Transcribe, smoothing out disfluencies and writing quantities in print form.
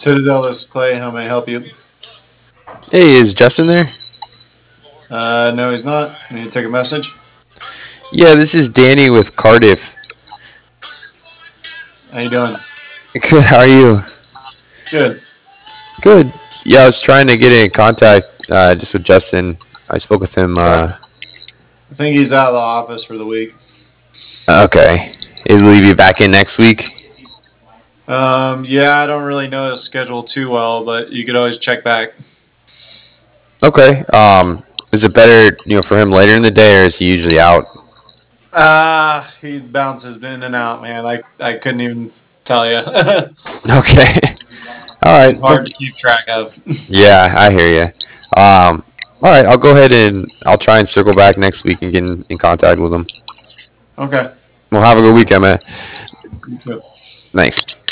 Citadel, this is Clay. How may I help you? Hey, is Justin there? No, he's not. Need to take a message? Yeah, this is Danny with Cardiff. How you doing? Good, how are you? Good. Good. Yeah, I was trying to get in contact just with Justin. I spoke with him. I think he's out of the office for the week. Okay. Will he be back in next week? Yeah, I don't really know his schedule too well, but you could always check back. Okay. Is it better, for him later in the day, or is he usually out? He bounces in and out, man. I couldn't even tell you. Okay. All right. He's hard to keep track of. Yeah, I hear you. All right. I'll go ahead and I'll try and circle back next week and get in contact with him. Okay. Well, have a good weekend, man. You too. Thanks.